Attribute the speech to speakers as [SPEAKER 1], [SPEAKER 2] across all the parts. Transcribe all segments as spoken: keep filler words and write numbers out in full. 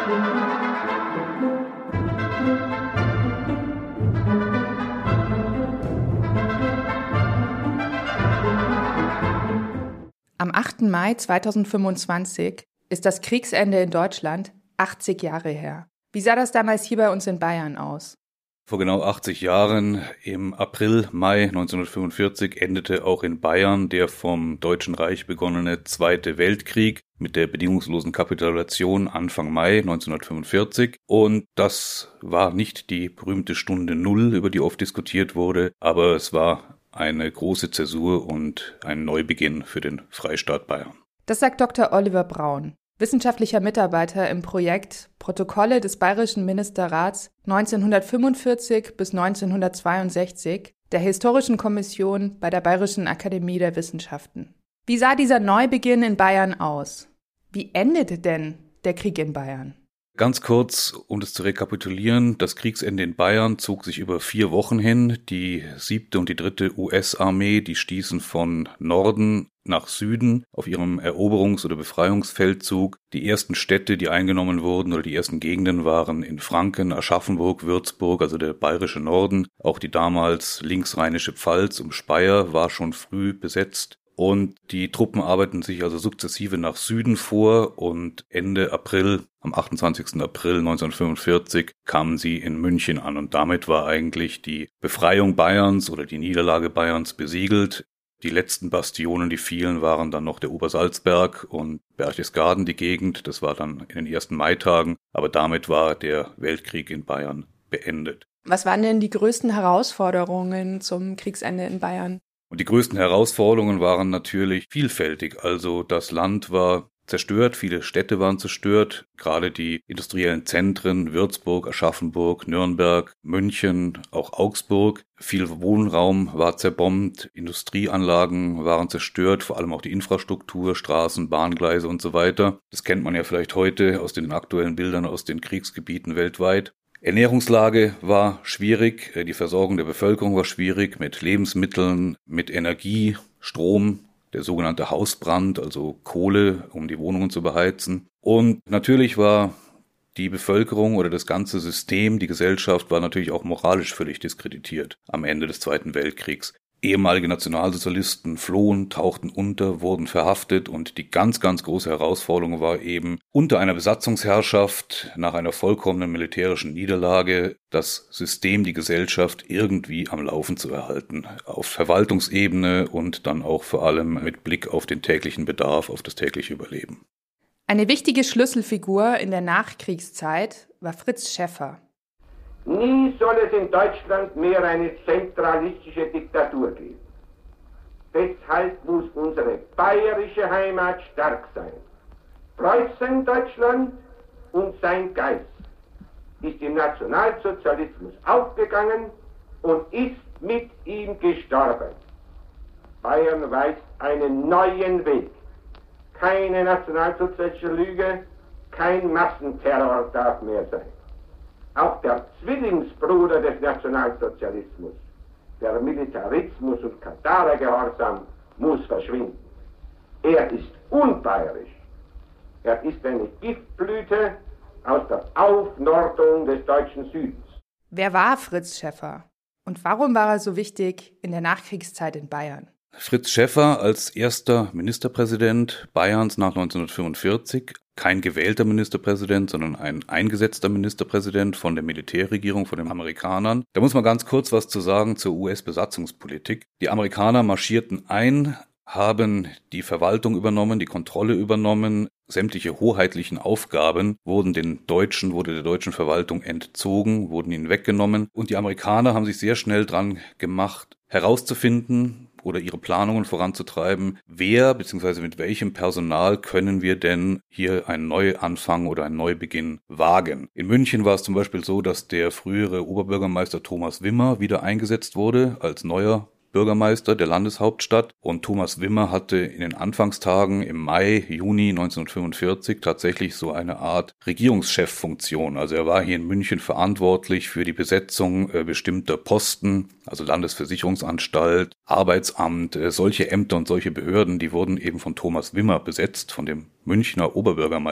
[SPEAKER 1] Am achten Mai zweitausendfünfundzwanzig ist das Kriegsende in Deutschland achtzig Jahre her. Wie sah das damals hier bei uns in Bayern aus?
[SPEAKER 2] Vor genau achtzig Jahren, im April, Mai neunzehnhundertfünfundvierzig, endete auch in Bayern der vom Deutschen Reich begonnene Zweite Weltkrieg mit der bedingungslosen Kapitulation Anfang Mai neunzehnhundertfünfundvierzig. Und das war nicht die berühmte Stunde Null, über die oft diskutiert wurde, aber es war eine große Zäsur und ein Neubeginn für den Freistaat Bayern.
[SPEAKER 1] Das sagt Doktor Oliver Braun, wissenschaftlicher Mitarbeiter im Projekt Protokolle des Bayerischen Ministerrats neunzehnhundertfünfundvierzig bis neunzehnhundertzweiundsechzig der Historischen Kommission bei der Bayerischen Akademie der Wissenschaften. Wie sah dieser Neubeginn in Bayern aus? Wie endete denn der Krieg in Bayern?
[SPEAKER 2] Ganz kurz, um das zu rekapitulieren, das Kriegsende in Bayern zog sich über vier Wochen hin. Die siebte und die dritte U S-Armee, die stießen von Norden nach Süden auf ihrem Eroberungs- oder Befreiungsfeldzug. Die ersten Städte, die eingenommen wurden, oder die ersten Gegenden waren in Franken, Aschaffenburg, Würzburg, also der bayerische Norden. Auch die damals linksrheinische Pfalz um Speyer war schon früh besetzt. Und die Truppen arbeiteten sich also sukzessive nach Süden vor und Ende April, am achtundzwanzigsten April neunzehnhundertfünfundvierzig, kamen sie in München an. Und damit war eigentlich die Befreiung Bayerns oder die Niederlage Bayerns besiegelt. Die letzten Bastionen, die fielen, waren dann noch der Obersalzberg und Berchtesgaden, die Gegend. Das war dann in den ersten Maitagen. Aber damit war der Weltkrieg in Bayern beendet.
[SPEAKER 1] Was waren denn die größten Herausforderungen zum Kriegsende in Bayern?
[SPEAKER 2] Und die größten Herausforderungen waren natürlich vielfältig. Also das Land war zerstört, viele Städte waren zerstört, gerade die industriellen Zentren, Würzburg, Aschaffenburg, Nürnberg, München, auch Augsburg. Viel Wohnraum war zerbombt, Industrieanlagen waren zerstört, vor allem auch die Infrastruktur, Straßen, Bahngleise und so weiter. Das kennt man ja vielleicht heute aus den aktuellen Bildern aus den Kriegsgebieten weltweit. Ernährungslage war schwierig, die Versorgung der Bevölkerung war schwierig mit Lebensmitteln, mit Energie, Strom, der sogenannte Hausbrand, also Kohle, um die Wohnungen zu beheizen. Und natürlich war die Bevölkerung oder das ganze System, die Gesellschaft war natürlich auch moralisch völlig diskreditiert am Ende des Zweiten Weltkriegs. Ehemalige Nationalsozialisten flohen, tauchten unter, wurden verhaftet und die ganz, ganz große Herausforderung war eben, unter einer Besatzungsherrschaft, nach einer vollkommenen militärischen Niederlage, das System, die Gesellschaft irgendwie am Laufen zu erhalten. Auf Verwaltungsebene und dann auch vor allem mit Blick auf den täglichen Bedarf, auf das tägliche Überleben.
[SPEAKER 1] Eine wichtige Schlüsselfigur in der Nachkriegszeit war Fritz Schäffer.
[SPEAKER 3] Nie soll es in Deutschland mehr eine zentralistische Diktatur geben. Deshalb muss unsere bayerische Heimat stark sein. Preußen-Deutschland und sein Geist ist im Nationalsozialismus aufgegangen und ist mit ihm gestorben. Bayern weist einen neuen Weg. Keine nationalsozialistische Lüge, kein Massenterror darf mehr sein. Auch der Zwillingsbruder des Nationalsozialismus, der Militarismus und Katarergehorsam, muss verschwinden. Er ist unbayerisch. Er ist eine Giftblüte aus der Aufnordung des deutschen Südens.
[SPEAKER 1] Wer war Fritz Schäffer? Und warum war er so wichtig in der Nachkriegszeit in Bayern?
[SPEAKER 2] Fritz Schäffer als erster Ministerpräsident Bayerns nach neunzehnhundertfünfundvierzig, kein gewählter Ministerpräsident, sondern ein eingesetzter Ministerpräsident von der Militärregierung, von den Amerikanern. Da muss man ganz kurz was zu sagen zur U S-Besatzungspolitik. Die Amerikaner marschierten ein, haben die Verwaltung übernommen, die Kontrolle übernommen. Sämtliche hoheitlichen Aufgaben wurden den Deutschen, wurde der deutschen Verwaltung entzogen, wurden ihnen weggenommen. Und die Amerikaner haben sich sehr schnell dran gemacht, herauszufinden oder ihre Planungen voranzutreiben, wer bzw. mit welchem Personal können wir denn hier einen Neuanfang oder einen Neubeginn wagen. In München war es zum Beispiel so, dass der frühere Oberbürgermeister Thomas Wimmer wieder eingesetzt wurde als neuer Bürgermeister der Landeshauptstadt, und Thomas Wimmer hatte in den Anfangstagen im Mai, Juni neunzehnhundertfünfundvierzig tatsächlich so eine Art Regierungscheffunktion. Also er war hier in München verantwortlich für die Besetzung äh, bestimmter Posten, also Landesversicherungsanstalt, Arbeitsamt, äh, solche Ämter und solche Behörden, die wurden eben von Thomas Wimmer besetzt, von dem Münchner Oberbürgermeister.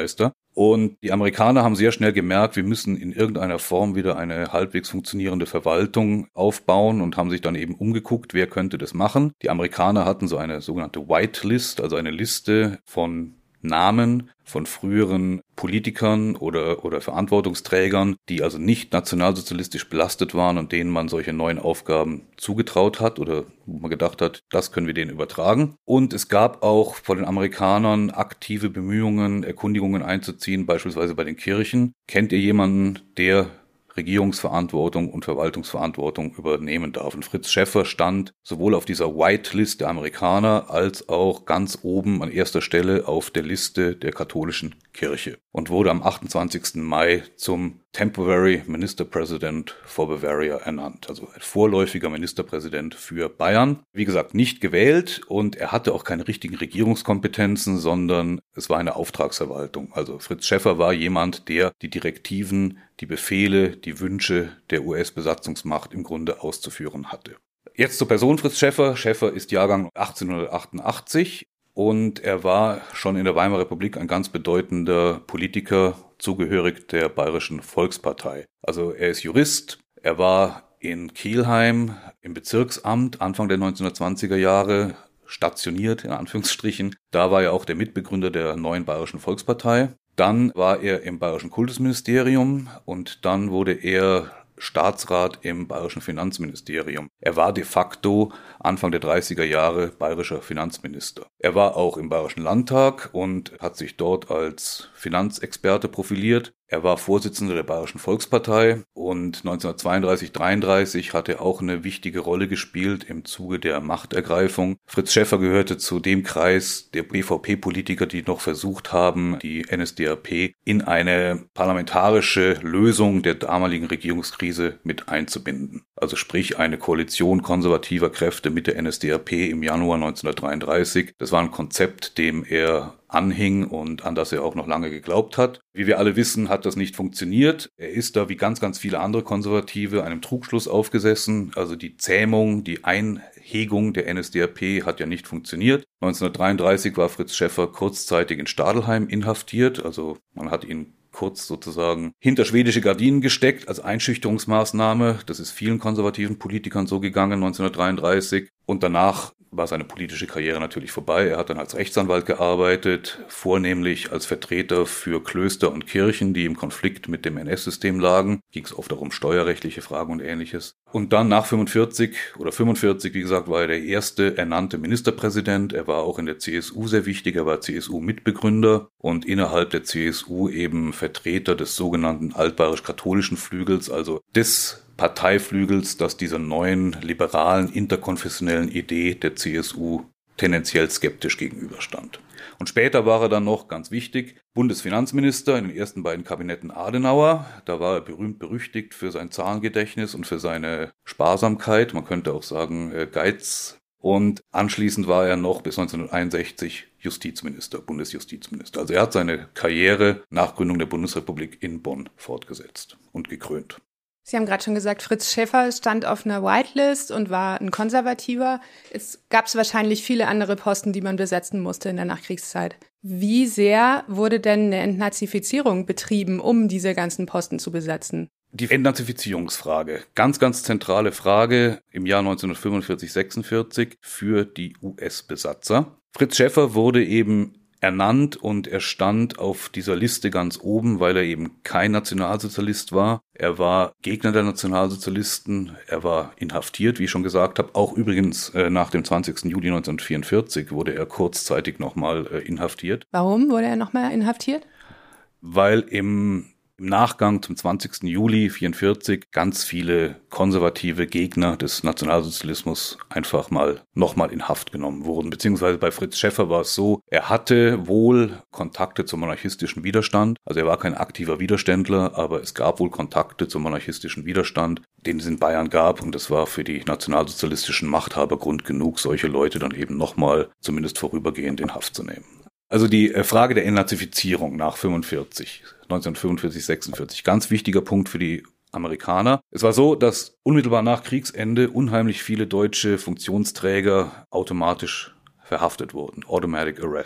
[SPEAKER 2] Und die Amerikaner haben sehr schnell gemerkt, wir müssen in irgendeiner Form wieder eine halbwegs funktionierende Verwaltung aufbauen und haben sich dann eben umgeguckt, wer könnte das machen. Die Amerikaner hatten so eine sogenannte Whitelist, also eine Liste von Namen von früheren Politikern oder, oder Verantwortungsträgern, die also nicht nationalsozialistisch belastet waren und denen man solche neuen Aufgaben zugetraut hat oder wo man gedacht hat, das können wir denen übertragen. Und es gab auch von den Amerikanern aktive Bemühungen, Erkundigungen einzuziehen, beispielsweise bei den Kirchen. Kennt ihr jemanden, der Regierungsverantwortung und Verwaltungsverantwortung übernehmen darf? Und Fritz Scheffer stand sowohl auf dieser Whitelist der Amerikaner als auch ganz oben an erster Stelle auf der Liste der katholischen Kirche und wurde am achtundzwanzigsten Mai zum Temporary Minister President for Bavaria ernannt, also ein vorläufiger Ministerpräsident für Bayern. Wie gesagt, nicht gewählt und er hatte auch keine richtigen Regierungskompetenzen, sondern es war eine Auftragsverwaltung. Also Fritz Scheffer war jemand, der die Direktiven, die Befehle, die Wünsche der U S-Besatzungsmacht im Grunde auszuführen hatte. Jetzt zur Person Fritz Scheffer. Scheffer ist Jahrgang achtzehnhundertachtundachtzig und er war schon in der Weimarer Republik ein ganz bedeutender Politiker, zugehörig der Bayerischen Volkspartei. Also er ist Jurist, er war in Kelheim im Bezirksamt Anfang der neunzehnhundertzwanziger Jahre stationiert, in Anführungsstrichen. Da war er auch der Mitbegründer der neuen Bayerischen Volkspartei. Dann war er im Bayerischen Kultusministerium und dann wurde er Staatsrat im Bayerischen Finanzministerium. Er war de facto Anfang der dreißiger Jahre bayerischer Finanzminister. Er war auch im Bayerischen Landtag und hat sich dort als Finanzexperte profiliert. Er war Vorsitzender der Bayerischen Volkspartei und neunzehnhundertzweiunddreißig dreiunddreißig hat er auch eine wichtige Rolle gespielt im Zuge der Machtergreifung. Fritz Scheffer gehörte zu dem Kreis der B V P-Politiker, die noch versucht haben, die N S D A P in eine parlamentarische Lösung der damaligen Regierungskrise mit einzubinden. Also sprich eine Koalition konservativer Kräfte mit der N S D A P im Januar neunzehnhundertdreiunddreißig. Das war ein Konzept, dem er anhing und an das er auch noch lange geglaubt hat. Wie wir alle wissen, hat das nicht funktioniert. Er ist da wie ganz, ganz viele andere Konservative einem Trugschluss aufgesessen. Also die Zähmung, die Einhegung der N S D A P hat ja nicht funktioniert. neunzehnhundertdreiunddreißig war Fritz Scheffer kurzzeitig in Stadelheim inhaftiert. Also man hat ihn kurz sozusagen hinter schwedische Gardinen gesteckt als Einschüchterungsmaßnahme. Das ist vielen konservativen Politikern so gegangen neunzehnhundertdreiunddreißig. Und danach war seine politische Karriere natürlich vorbei. Er hat dann als Rechtsanwalt gearbeitet, vornehmlich als Vertreter für Klöster und Kirchen, die im Konflikt mit dem N S-System lagen. Ging es oft auch um steuerrechtliche Fragen und Ähnliches. Und dann nach fünfundvierzig oder fünfundvierzig, wie gesagt, war er der erste ernannte Ministerpräsident. Er war auch in der C S U sehr wichtig. Er war C S U-Mitbegründer und innerhalb der C S U eben Vertreter des sogenannten altbayerisch-katholischen Flügels, also des Parteiflügels, das dieser neuen, liberalen, interkonfessionellen Idee der C S U tendenziell skeptisch gegenüberstand. Und später war er dann noch, ganz wichtig, Bundesfinanzminister in den ersten beiden Kabinetten Adenauer. Da war er berühmt-berüchtigt für sein Zahlengedächtnis und für seine Sparsamkeit, man könnte auch sagen Geiz. Und anschließend war er noch bis neunzehnhunderteinundsechzig Justizminister, Bundesjustizminister. Also er hat seine Karriere nach Gründung der Bundesrepublik in Bonn fortgesetzt und gekrönt.
[SPEAKER 1] Sie haben gerade schon gesagt, Fritz Scheffer stand auf einer Whitelist und war ein Konservativer. Es gab wahrscheinlich viele andere Posten, die man besetzen musste in der Nachkriegszeit. Wie sehr wurde denn eine Entnazifizierung betrieben, um diese ganzen Posten zu besetzen?
[SPEAKER 2] Die Entnazifizierungsfrage, ganz, ganz zentrale Frage im Jahr neunzehnhundertfünfundvierzig sechsundvierzig für die U S-Besatzer. Fritz Scheffer wurde eben ernannt und er stand auf dieser Liste ganz oben, weil er eben kein Nationalsozialist war. Er war Gegner der Nationalsozialisten, er war inhaftiert, wie ich schon gesagt habe. Auch übrigens äh, nach dem zwanzigsten Juli neunzehnhundertvierundvierzig wurde er kurzzeitig nochmal äh, inhaftiert.
[SPEAKER 1] Warum wurde er nochmal inhaftiert?
[SPEAKER 2] Weil im Im Nachgang zum zwanzigsten Juli vierundvierzig ganz viele konservative Gegner des Nationalsozialismus einfach mal nochmal in Haft genommen wurden. Beziehungsweise bei Fritz Scheffer war es so, er hatte wohl Kontakte zum monarchistischen Widerstand. Also er war kein aktiver Widerständler, aber es gab wohl Kontakte zum monarchistischen Widerstand, den es in Bayern gab. Und das war für die nationalsozialistischen Machthaber Grund genug, solche Leute dann eben nochmal zumindest vorübergehend in Haft zu nehmen. Also die Frage der Entnazifizierung nach fünfundvierzig, neunzehnhundertfünfundvierzig sechsundvierzig, ganz wichtiger Punkt für die Amerikaner. Es war so, dass unmittelbar nach Kriegsende unheimlich viele deutsche Funktionsträger automatisch verhaftet wurden, Automatic Arrest.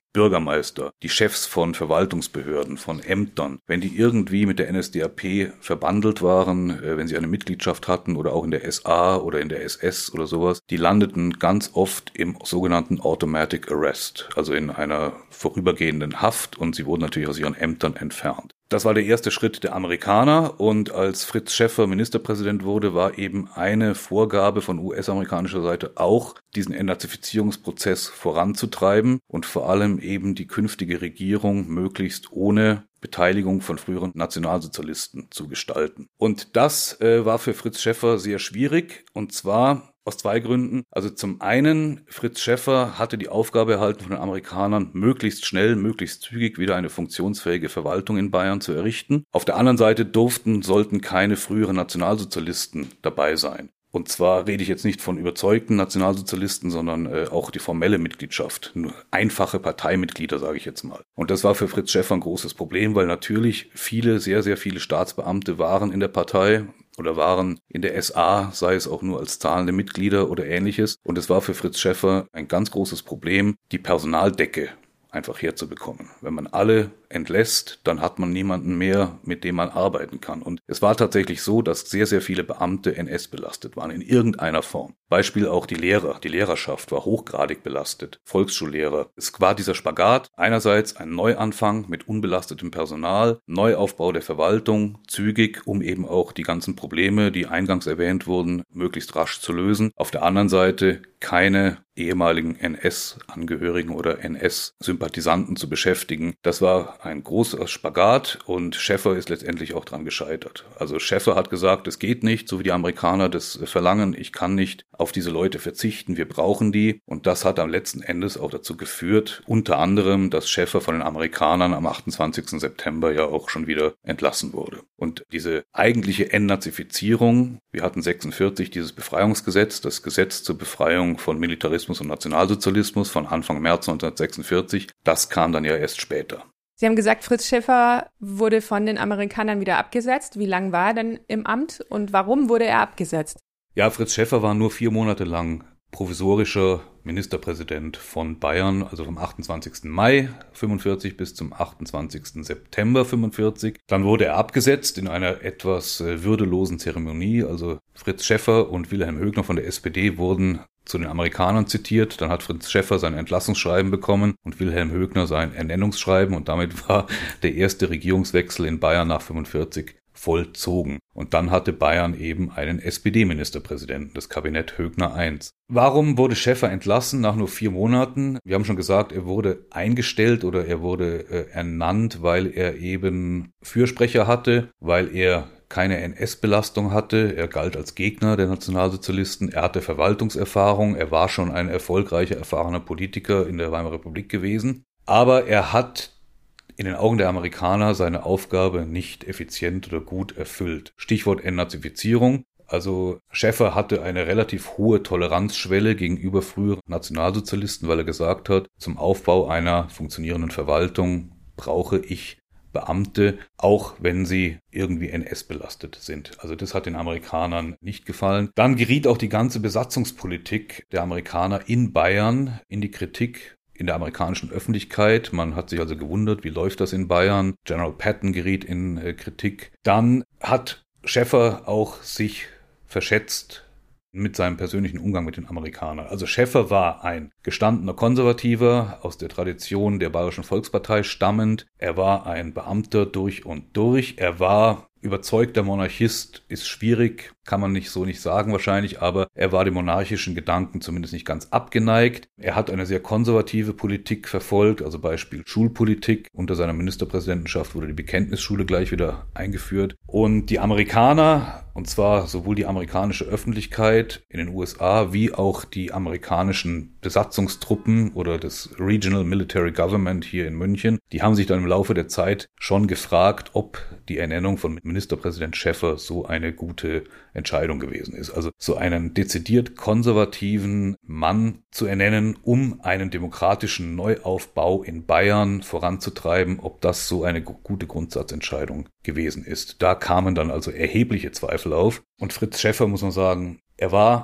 [SPEAKER 2] Bürgermeister, die Chefs von Verwaltungsbehörden, von Ämtern, wenn die irgendwie mit der N S D A P verbandelt waren, wenn sie eine Mitgliedschaft hatten oder auch in der S A oder in der S S oder sowas, die landeten ganz oft im sogenannten Automatic Arrest, also in einer vorübergehenden Haft, und sie wurden natürlich aus ihren Ämtern entfernt. Das war der erste Schritt der Amerikaner, und als Fritz Schäffer Ministerpräsident wurde, war eben eine Vorgabe von U S-amerikanischer Seite auch, diesen Entnazifizierungsprozess voranzutreiben und vor allem eben die künftige Regierung möglichst ohne Beteiligung von früheren Nationalsozialisten zu gestalten. Und das äh, war für Fritz Schäffer sehr schwierig, und zwar aus zwei Gründen. Also zum einen, Fritz Schäffer hatte die Aufgabe erhalten von den Amerikanern, möglichst schnell, möglichst zügig wieder eine funktionsfähige Verwaltung in Bayern zu errichten. Auf der anderen Seite durften, sollten keine früheren Nationalsozialisten dabei sein. Und zwar rede ich jetzt nicht von überzeugten Nationalsozialisten, sondern äh, auch die formelle Mitgliedschaft. Nur einfache Parteimitglieder, sage ich jetzt mal. Und das war für Fritz Schäffer ein großes Problem, weil natürlich viele, sehr, sehr viele Staatsbeamte waren in der Partei oder waren in der S A, sei es auch nur als zahlende Mitglieder oder ähnliches. Und es war für Fritz Schäffer ein ganz großes Problem, die Personaldecke einfach herzubekommen. Wenn man alle entlässt, dann hat man niemanden mehr, mit dem man arbeiten kann. Und es war tatsächlich so, dass sehr, sehr viele Beamte N S belastet waren, in irgendeiner Form. Beispiel auch die Lehrer. Die Lehrerschaft war hochgradig belastet. Volksschullehrer. Es war dieser Spagat. Einerseits ein Neuanfang mit unbelastetem Personal, Neuaufbau der Verwaltung, zügig, um eben auch die ganzen Probleme, die eingangs erwähnt wurden, möglichst rasch zu lösen. Auf der anderen Seite keine ehemaligen N S-Angehörigen oder N S-Sympathisanten zu beschäftigen. Das war ein großer Spagat, und Schäffer ist letztendlich auch dran gescheitert. Also Schäffer hat gesagt, es geht nicht, so wie die Amerikaner das verlangen. Ich kann nicht auf diese Leute verzichten, wir brauchen die. Und das hat am letzten Endes auch dazu geführt, unter anderem, dass Schäffer von den Amerikanern am achtundzwanzigsten September ja auch schon wieder entlassen wurde. Und diese eigentliche Entnazifizierung, wir hatten sechsundvierzig dieses Befreiungsgesetz, das Gesetz zur Befreiung von Militarismus und Nationalsozialismus von Anfang März neunzehnhundertsechsundvierzig, das kam dann ja erst später.
[SPEAKER 1] Sie haben gesagt, Fritz Schäffer wurde von den Amerikanern wieder abgesetzt. Wie lange war er denn im Amt und warum wurde er abgesetzt?
[SPEAKER 2] Ja, Fritz Schäffer war nur vier Monate lang provisorischer Ministerpräsident von Bayern, also vom achtundzwanzigsten Mai fünfundvierzig bis zum achtundzwanzigsten September fünfundvierzig. Dann wurde er abgesetzt in einer etwas würdelosen Zeremonie. Also Fritz Schäffer und Wilhelm Högner von der S P D wurden zu den Amerikanern zitiert. Dann hat Fritz Schäffer sein Entlassungsschreiben bekommen und Wilhelm Högner sein Ernennungsschreiben, und damit war der erste Regierungswechsel in Bayern nach fünfundvierzig vollzogen. Und dann hatte Bayern eben einen S P D-Ministerpräsidenten, das Kabinett Högner eins. Warum wurde Schäffer entlassen nach nur vier Monaten? Wir haben schon gesagt, er wurde eingestellt oder er wurde äh, ernannt, weil er eben Fürsprecher hatte, weil er keine N S-Belastung hatte. Er galt als Gegner der Nationalsozialisten. Er hatte Verwaltungserfahrung. Er war schon ein erfolgreicher, erfahrener Politiker in der Weimarer Republik gewesen. Aber er hat in den Augen der Amerikaner seine Aufgabe nicht effizient oder gut erfüllt. Stichwort Entnazifizierung. Also Schäffer hatte eine relativ hohe Toleranzschwelle gegenüber früheren Nationalsozialisten, weil er gesagt hat, zum Aufbau einer funktionierenden Verwaltung brauche ich Beamte, auch wenn sie irgendwie N S-belastet sind. Also das hat den Amerikanern nicht gefallen. Dann geriet auch die ganze Besatzungspolitik der Amerikaner in Bayern in die Kritik in der amerikanischen Öffentlichkeit. Man hat sich also gewundert, wie läuft das in Bayern? General Patton geriet in äh, Kritik. Dann hat Schäffer auch sich verschätzt mit seinem persönlichen Umgang mit den Amerikanern. Also Schäffer war ein gestandener Konservativer, aus der Tradition der Bayerischen Volkspartei stammend. Er war ein Beamter durch und durch. Er war überzeugter Monarchist, ist schwierig, kann man nicht so nicht sagen wahrscheinlich, aber er war dem monarchischen Gedanken zumindest nicht ganz abgeneigt. Er hat eine sehr konservative Politik verfolgt, also Beispiel Schulpolitik. Unter seiner Ministerpräsidentenschaft wurde die Bekenntnisschule gleich wieder eingeführt. Und die Amerikaner, und zwar sowohl die amerikanische Öffentlichkeit in den U S A wie auch die amerikanischen Besatzungstruppen oder das Regional Military Government hier in München, die haben sich dann im Laufe der Zeit schon gefragt, ob die Ernennung von Ministerpräsident Schäffer so eine gute Entscheidung gewesen ist. Also so einen dezidiert konservativen Mann zu ernennen, um einen demokratischen Neuaufbau in Bayern voranzutreiben, ob das so eine gute Grundsatzentscheidung gewesen ist. Da kamen dann also erhebliche Zweifel auf. Und Fritz Schäffer, muss man sagen, er war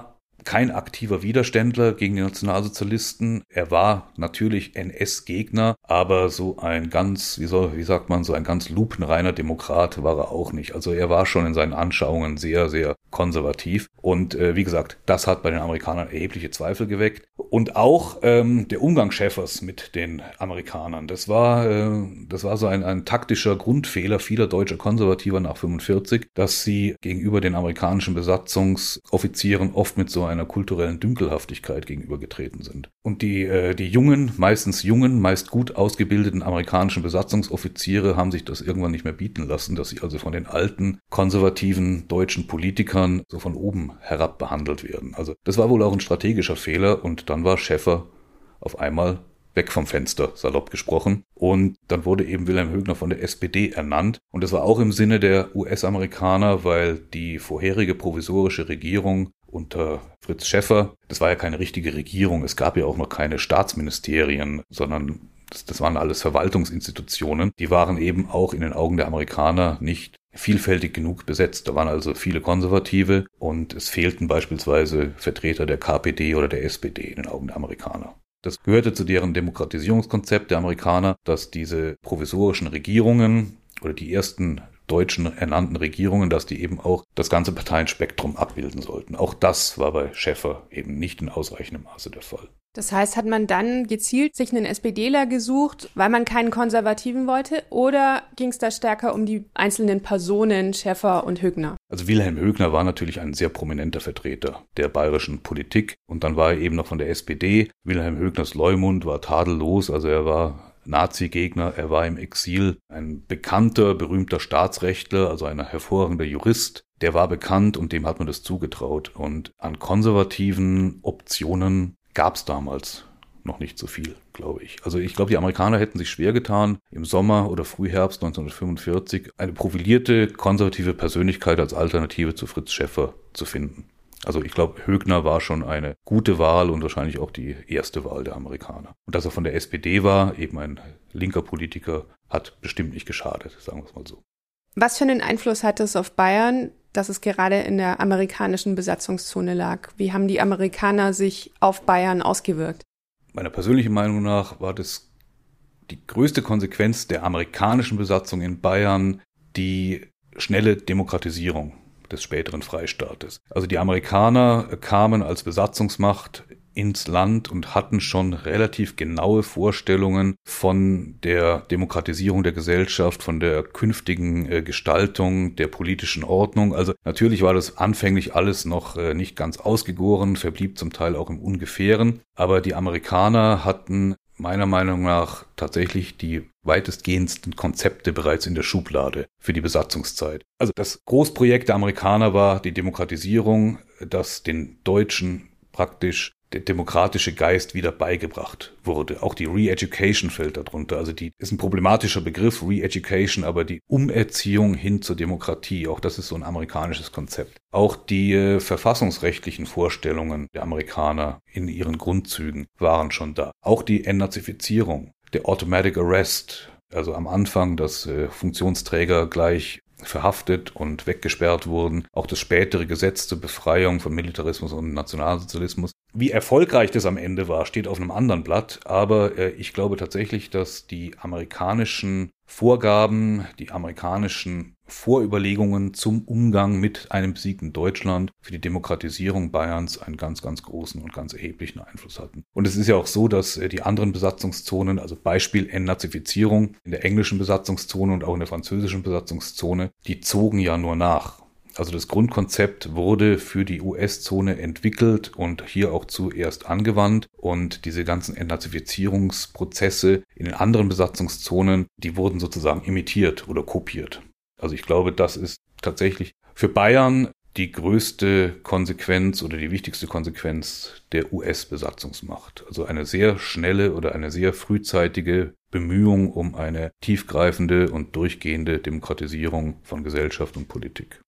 [SPEAKER 2] kein aktiver Widerständler gegen die Nationalsozialisten. Er war natürlich N S-Gegner, aber so ein ganz, wie soll, wie sagt man, so ein ganz lupenreiner Demokrat war er auch nicht. Also er war schon in seinen Anschauungen sehr, sehr konservativ. Und äh, wie gesagt, das hat bei den Amerikanern erhebliche Zweifel geweckt. Und auch ähm, der Umgang Schäffers mit den Amerikanern, das war, äh, das war so ein, ein taktischer Grundfehler vieler deutscher Konservativer nach fünfundvierzig, dass sie gegenüber den amerikanischen Besatzungsoffizieren oft mit so einer kulturellen Dünkelhaftigkeit gegenübergetreten sind. Und die, äh, die jungen, meistens jungen, meist gut ausgebildeten amerikanischen Besatzungsoffiziere haben sich das irgendwann nicht mehr bieten lassen, dass sie also von den alten, konservativen deutschen Politikern so von oben herab behandelt werden. Also das war wohl auch ein strategischer Fehler und dann war Schäffer auf einmal weg vom Fenster, salopp gesprochen. Und dann wurde eben Wilhelm Högner von der S P D ernannt. Und das war auch im Sinne der U S-Amerikaner, weil die vorherige provisorische Regierung unter Fritz Schäffer, das war ja keine richtige Regierung, es gab ja auch noch keine Staatsministerien, sondern das, das waren alles Verwaltungsinstitutionen. Die waren eben auch in den Augen der Amerikaner nicht vielfältig genug besetzt. Da waren also viele Konservative und es fehlten beispielsweise Vertreter der K P D oder der S P D in den Augen der Amerikaner. Das gehörte zu deren Demokratisierungskonzept der Amerikaner, dass diese provisorischen Regierungen oder die ersten deutschen ernannten Regierungen, dass die eben auch das ganze Parteienspektrum abbilden sollten. Auch das war bei Schäffer eben nicht in ausreichendem Maße der Fall.
[SPEAKER 1] Das heißt, hat man dann gezielt sich einen SPDler gesucht, weil man keinen Konservativen wollte, oder ging es da stärker um die einzelnen Personen, Schäffer und Högner?
[SPEAKER 2] Also Wilhelm Högner war natürlich ein sehr prominenter Vertreter der bayerischen Politik und dann war er eben noch von der S P D. Wilhelm Högners Leumund war tadellos, also er war Nazi-Gegner, er war im Exil, ein bekannter, berühmter Staatsrechtler, also ein hervorragender Jurist. Der war bekannt und dem hat man das zugetraut. Und an konservativen Optionen gab es damals noch nicht so viel, glaube ich. Also ich glaube, die Amerikaner hätten sich schwer getan, im Sommer oder Frühherbst neunzehnhundertfünfundvierzig eine profilierte konservative Persönlichkeit als Alternative zu Fritz Schäffer zu finden. Also ich glaube, Högner war schon eine gute Wahl und wahrscheinlich auch die erste Wahl der Amerikaner. Und dass er von der S P D war, eben ein linker Politiker, hat bestimmt nicht geschadet, sagen wir es mal so.
[SPEAKER 1] Was für einen Einfluss hat es auf Bayern, dass es gerade in der amerikanischen Besatzungszone lag? Wie haben die Amerikaner sich auf Bayern ausgewirkt?
[SPEAKER 2] Meiner persönlichen Meinung nach war das die größte Konsequenz der amerikanischen Besatzung in Bayern die schnelle Demokratisierung des späteren Freistaates. Also die Amerikaner kamen als Besatzungsmacht ins Land und hatten schon relativ genaue Vorstellungen von der Demokratisierung der Gesellschaft, von der künftigen äh, Gestaltung der politischen Ordnung. Also natürlich war das anfänglich alles noch äh, nicht ganz ausgegoren, verblieb zum Teil auch im Ungefähren, aber die Amerikaner hatten meiner Meinung nach tatsächlich die weitestgehendsten Konzepte bereits in der Schublade für die Besatzungszeit. Also das Großprojekt der Amerikaner war die Demokratisierung, das den Deutschen praktisch der demokratische Geist wieder beigebracht wurde. Auch die Re-Education fällt darunter. Also die ist ein problematischer Begriff, Re-Education, aber die Umerziehung hin zur Demokratie, auch das ist so ein amerikanisches Konzept. Auch die äh, verfassungsrechtlichen Vorstellungen der Amerikaner in ihren Grundzügen waren schon da. Auch die Entnazifizierung, der Automatic Arrest, also am Anfang, dass äh, Funktionsträger gleich verhaftet und weggesperrt wurden. Auch das spätere Gesetz zur Befreiung von Militarismus und Nationalsozialismus. Wie erfolgreich das am Ende war, steht auf einem anderen Blatt. Aber äh, ich glaube tatsächlich, dass die amerikanischen Vorgaben, die amerikanischen Vorüberlegungen zum Umgang mit einem besiegten Deutschland für die Demokratisierung Bayerns einen ganz, ganz großen und ganz erheblichen Einfluss hatten. Und es ist ja auch so, dass die anderen Besatzungszonen, also Beispiel Entnazifizierung in der englischen Besatzungszone und auch in der französischen Besatzungszone, die zogen ja nur nach. Also das Grundkonzept wurde für die U S-Zone entwickelt und hier auch zuerst angewandt. Und diese ganzen Entnazifizierungsprozesse in den anderen Besatzungszonen, die wurden sozusagen imitiert oder kopiert. Also ich glaube, das ist tatsächlich für Bayern die größte Konsequenz oder die wichtigste Konsequenz der U S-Besatzungsmacht. Also eine sehr schnelle oder eine sehr frühzeitige Bemühung um eine tiefgreifende und durchgehende Demokratisierung von Gesellschaft und Politik.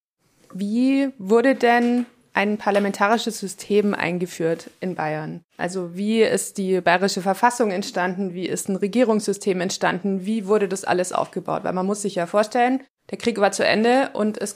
[SPEAKER 1] Wie wurde denn ein parlamentarisches System eingeführt in Bayern? Also wie ist die bayerische Verfassung entstanden? Wie ist ein Regierungssystem entstanden? Wie wurde das alles aufgebaut? Weil man muss sich ja vorstellen, der Krieg war zu Ende und es gab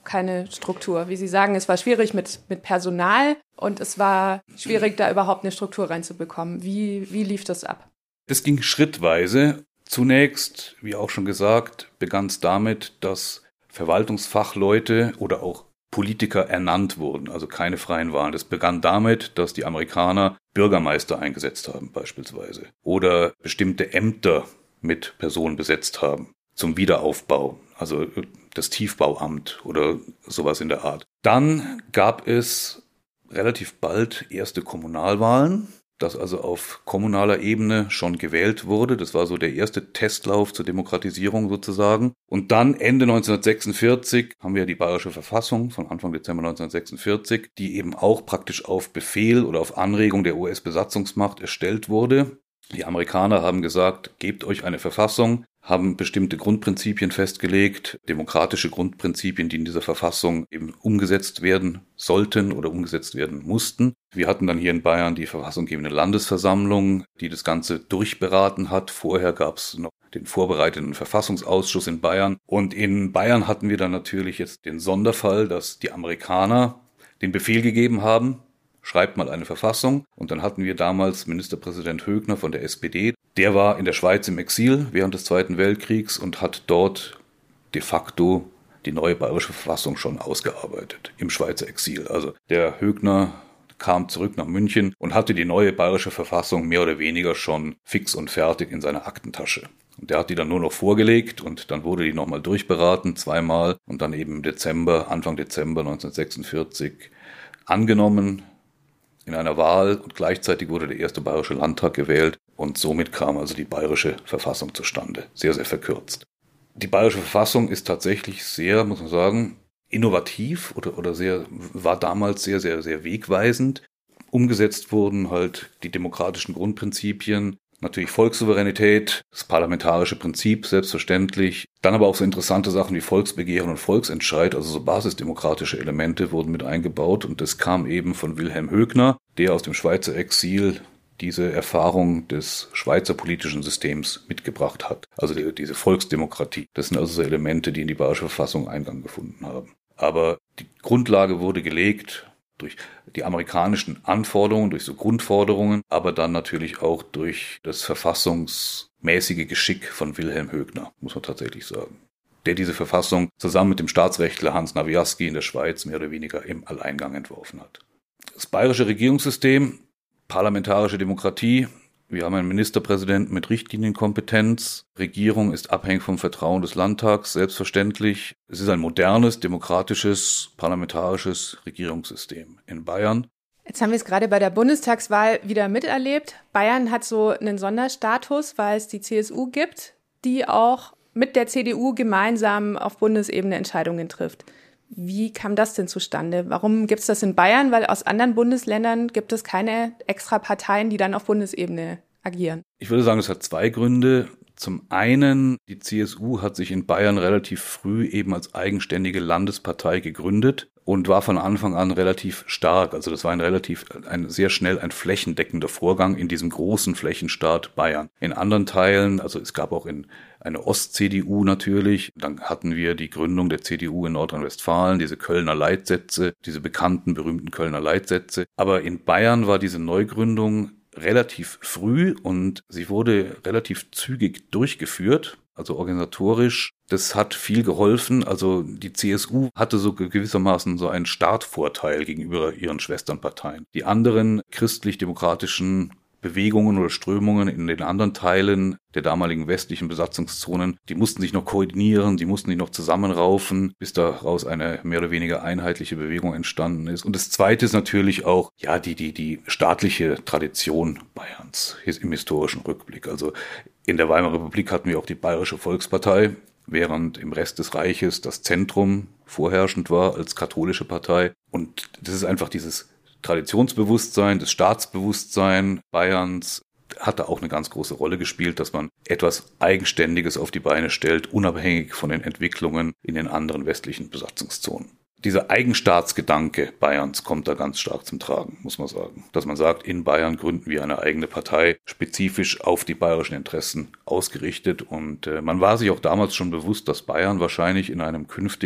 [SPEAKER 1] keine Struktur. Wie Sie sagen, es war schwierig mit, mit Personal und es war schwierig, da überhaupt eine Struktur reinzubekommen. Wie, wie lief das ab?
[SPEAKER 2] Das ging schrittweise. Zunächst, wie auch schon gesagt, begann es damit, dass Verwaltungsfachleute oder auch Politiker ernannt wurden, also keine freien Wahlen. Das begann damit, dass die Amerikaner Bürgermeister eingesetzt haben beispielsweise oder bestimmte Ämter mit Personen besetzt haben zum Wiederaufbau, also das Tiefbauamt oder sowas in der Art. Dann gab es relativ bald erste Kommunalwahlen, das also auf kommunaler Ebene schon gewählt wurde. Das war so der erste Testlauf zur Demokratisierung sozusagen. Und dann Ende neunzehnhundertsechsundvierzig haben wir die Bayerische Verfassung von Anfang Dezember neunzehnhundertsechsundvierzig, die eben auch praktisch auf Befehl oder auf Anregung der U S-Besatzungsmacht erstellt wurde. Die Amerikaner haben gesagt, gebt euch eine Verfassung, haben bestimmte Grundprinzipien festgelegt, demokratische Grundprinzipien, die in dieser Verfassung eben umgesetzt werden sollten oder umgesetzt werden mussten. Wir hatten dann hier in Bayern die verfassunggebende Landesversammlung, die das Ganze durchberaten hat. Vorher gab es noch den vorbereitenden Verfassungsausschuss in Bayern. Und in Bayern hatten wir dann natürlich jetzt den Sonderfall, dass die Amerikaner den Befehl gegeben haben, schreibt mal eine Verfassung. Und dann hatten wir damals Ministerpräsident Högner von der S P D. Der war in der Schweiz im Exil während des Zweiten Weltkriegs und hat dort de facto die neue bayerische Verfassung schon ausgearbeitet, im Schweizer Exil. Also der Högner kam zurück nach München und hatte die neue bayerische Verfassung mehr oder weniger schon fix und fertig in seiner Aktentasche. Und der hat die dann nur noch vorgelegt und dann wurde die nochmal durchberaten, zweimal, und dann eben im Dezember, Anfang Dezember neunzehnhundertsechsundvierzig angenommen in einer Wahl und gleichzeitig wurde der erste Bayerische Landtag gewählt und somit kam also die Bayerische Verfassung zustande. Sehr, sehr verkürzt. Die Bayerische Verfassung ist tatsächlich sehr, muss man sagen, innovativ oder, oder sehr, war damals sehr, sehr, sehr wegweisend. Umgesetzt wurden halt die demokratischen Grundprinzipien, natürlich Volkssouveränität, das parlamentarische Prinzip, selbstverständlich. Dann aber auch so interessante Sachen wie Volksbegehren und Volksentscheid, also so basisdemokratische Elemente wurden mit eingebaut. Und das kam eben von Wilhelm Högner, der aus dem Schweizer Exil diese Erfahrung des Schweizer politischen Systems mitgebracht hat. Also die, diese Volksdemokratie. Das sind also so Elemente, die in die Bayerische Verfassung Eingang gefunden haben. Aber die Grundlage wurde gelegt durch die amerikanischen Anforderungen, durch so Grundforderungen, aber dann natürlich auch durch das verfassungsmäßige Geschick von Wilhelm Högner, muss man tatsächlich sagen, der diese Verfassung zusammen mit dem Staatsrechtler Hans Nawiaski in der Schweiz mehr oder weniger im Alleingang entworfen hat. Das bayerische Regierungssystem, parlamentarische Demokratie, wir haben einen Ministerpräsidenten mit Richtlinienkompetenz. Regierung ist abhängig vom Vertrauen des Landtags, selbstverständlich. Es ist ein modernes, demokratisches, parlamentarisches Regierungssystem in Bayern.
[SPEAKER 1] Jetzt haben wir es gerade bei der Bundestagswahl wieder miterlebt. Bayern hat so einen Sonderstatus, weil es die C S U gibt, die auch mit der C D U gemeinsam auf Bundesebene Entscheidungen trifft. Wie kam das denn zustande? Warum gibt es das in Bayern? Weil aus anderen Bundesländern gibt es keine extra Parteien, die dann auf Bundesebene agieren.
[SPEAKER 2] Ich würde sagen, es hat zwei Gründe. Zum einen, die C S U hat sich in Bayern relativ früh eben als eigenständige Landespartei gegründet und war von Anfang an relativ stark. Also das war ein relativ, ein sehr schnell ein flächendeckender Vorgang in diesem großen Flächenstaat Bayern. In anderen Teilen, also es gab auch in eine Ost-C D U natürlich, dann hatten wir die Gründung der C D U in Nordrhein-Westfalen, diese Kölner Leitsätze, diese bekannten, berühmten Kölner Leitsätze. Aber in Bayern war diese Neugründung relativ früh und sie wurde relativ zügig durchgeführt, also organisatorisch. Das hat viel geholfen. Also die C S U hatte so gewissermaßen so einen Startvorteil gegenüber ihren Schwesternparteien. Die anderen christlich-demokratischen Bewegungen oder Strömungen in den anderen Teilen der damaligen westlichen Besatzungszonen, die mussten sich noch koordinieren, die mussten sich noch zusammenraufen, bis daraus eine mehr oder weniger einheitliche Bewegung entstanden ist. Und das Zweite ist natürlich auch, ja, die, die, die staatliche Tradition Bayerns im historischen Rückblick. Also in der Weimarer Republik hatten wir auch die Bayerische Volkspartei, während im Rest des Reiches das Zentrum vorherrschend war als katholische Partei. Und das ist einfach dieses Traditionsbewusstsein, das Staatsbewusstsein Bayerns hat da auch eine ganz große Rolle gespielt, dass man etwas Eigenständiges auf die Beine stellt, unabhängig von den Entwicklungen in den anderen westlichen Besatzungszonen. Dieser Eigenstaatsgedanke Bayerns kommt da ganz stark zum Tragen, muss man sagen. Dass man sagt, in Bayern gründen wir eine eigene Partei, spezifisch auf die bayerischen Interessen ausgerichtet. Und äh, man war sich auch damals schon bewusst, dass Bayern wahrscheinlich in einem künftigen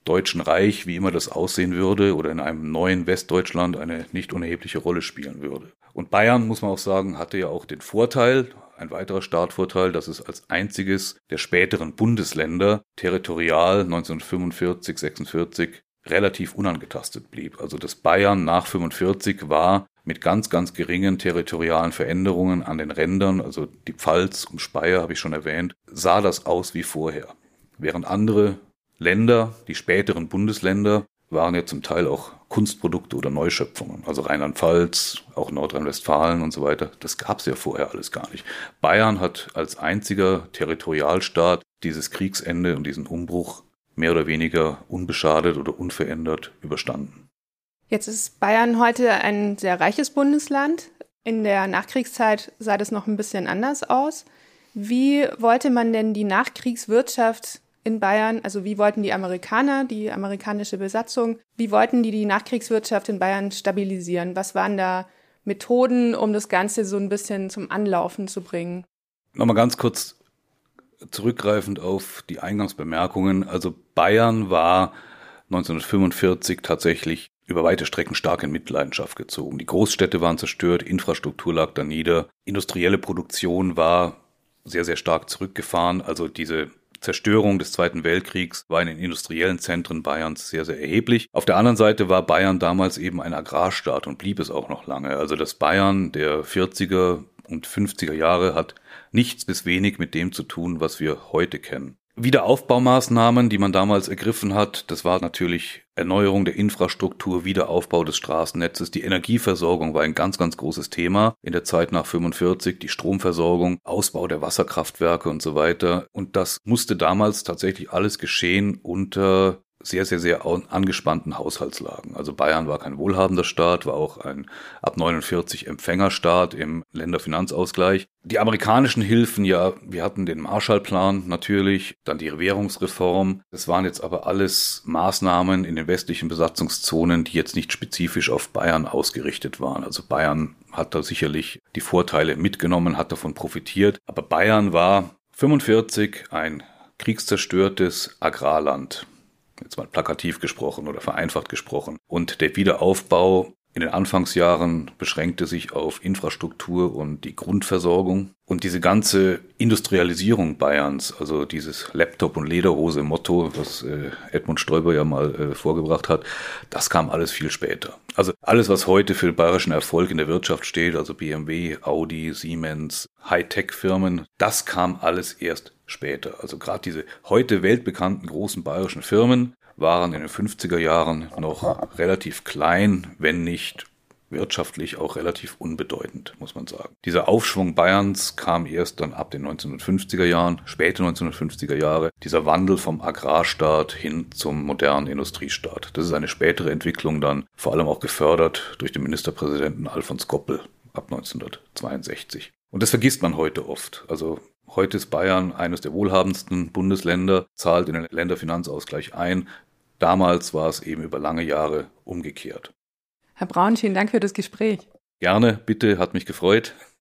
[SPEAKER 2] Deutschen Reich, wie immer das aussehen würde, oder in einem neuen Westdeutschland eine nicht unerhebliche Rolle spielen würde. Und Bayern, muss man auch sagen, hatte ja auch den Vorteil, ein weiterer Startvorteil, dass es als einziges der späteren Bundesländer territorial neunzehnhundertfünfundvierzig, sechsundvierzig relativ unangetastet blieb. Also das Bayern nach fünfundvierzig war mit ganz, ganz geringen territorialen Veränderungen an den Rändern, also die Pfalz und Speyer habe ich schon erwähnt, sah das aus wie vorher. Während andere Länder, die späteren Bundesländer, waren ja zum Teil auch Kunstprodukte oder Neuschöpfungen. Also Rheinland-Pfalz, auch Nordrhein-Westfalen und so weiter. Das gab es ja vorher alles gar nicht. Bayern hat als einziger Territorialstaat dieses Kriegsende und diesen Umbruch mehr oder weniger unbeschadet oder unverändert überstanden.
[SPEAKER 1] Jetzt ist Bayern heute ein sehr reiches Bundesland. In der Nachkriegszeit sah das noch ein bisschen anders aus. Wie wollte man denn die Nachkriegswirtschaft in Bayern, also wie wollten die Amerikaner, die amerikanische Besatzung, wie wollten die die Nachkriegswirtschaft in Bayern stabilisieren? Was waren da Methoden, um das Ganze so ein bisschen zum Anlaufen zu bringen?
[SPEAKER 2] Nochmal ganz kurz zurückgreifend auf die Eingangsbemerkungen. Also Bayern war neunzehnhundertfünfundvierzig tatsächlich über weite Strecken stark in Mitleidenschaft gezogen. Die Großstädte waren zerstört, Infrastruktur lag da nieder, industrielle Produktion war sehr, sehr stark zurückgefahren. Also diese Zerstörung des Zweiten Weltkriegs war in den industriellen Zentren Bayerns sehr, sehr erheblich. Auf der anderen Seite war Bayern damals eben ein Agrarstaat und blieb es auch noch lange. Also das Bayern der vierziger und fünfziger Jahre hat nichts bis wenig mit dem zu tun, was wir heute kennen. Wiederaufbaumaßnahmen, die man damals ergriffen hat, das war natürlich Erneuerung der Infrastruktur, Wiederaufbau des Straßennetzes. Die Energieversorgung war ein ganz, ganz großes Thema in der Zeit nach fünfundvierzig, die Stromversorgung, Ausbau der Wasserkraftwerke und so weiter. Und das musste damals tatsächlich alles geschehen unter sehr, sehr, sehr angespannten Haushaltslagen. Also Bayern war kein wohlhabender Staat, war auch ein ab neunundvierzig Empfängerstaat im Länderfinanzausgleich. Die amerikanischen Hilfen, ja, wir hatten den Marshallplan natürlich, dann die Währungsreform. Das waren jetzt aber alles Maßnahmen in den westlichen Besatzungszonen, die jetzt nicht spezifisch auf Bayern ausgerichtet waren. Also Bayern hat da sicherlich die Vorteile mitgenommen, hat davon profitiert. Aber Bayern war fünfundvierzig ein kriegszerstörtes Agrarland. Jetzt mal plakativ gesprochen oder vereinfacht gesprochen. Und der Wiederaufbau in den Anfangsjahren beschränkte sich auf Infrastruktur und die Grundversorgung. Und diese ganze Industrialisierung Bayerns, also dieses Laptop- und Lederhose-Motto, was äh, Edmund Stoiber ja mal äh, vorgebracht hat, das kam alles viel später. Also alles, was heute für den bayerischen Erfolg in der Wirtschaft steht, also B M W, Audi, Siemens, Hightech-Firmen, das kam alles erst später. Also gerade diese heute weltbekannten großen bayerischen Firmen waren in den fünfziger Jahren noch relativ klein, wenn nicht wirtschaftlich auch relativ unbedeutend, muss man sagen. Dieser Aufschwung Bayerns kam erst dann ab den neunzehnhundertfünfziger Jahren, späte neunzehnhundertfünfziger Jahre, dieser Wandel vom Agrarstaat hin zum modernen Industriestaat. Das ist eine spätere Entwicklung dann, vor allem auch gefördert durch den Ministerpräsidenten Alfons Goppel ab neunzehnhundertzweiundsechzig. Und das vergisst man heute oft. Also heute ist Bayern eines der wohlhabendsten Bundesländer, zahlt in den Länderfinanzausgleich ein. Damals war es eben über lange Jahre umgekehrt.
[SPEAKER 1] Herr Braun, vielen Dank für das Gespräch.
[SPEAKER 2] Gerne, bitte, hat mich gefreut.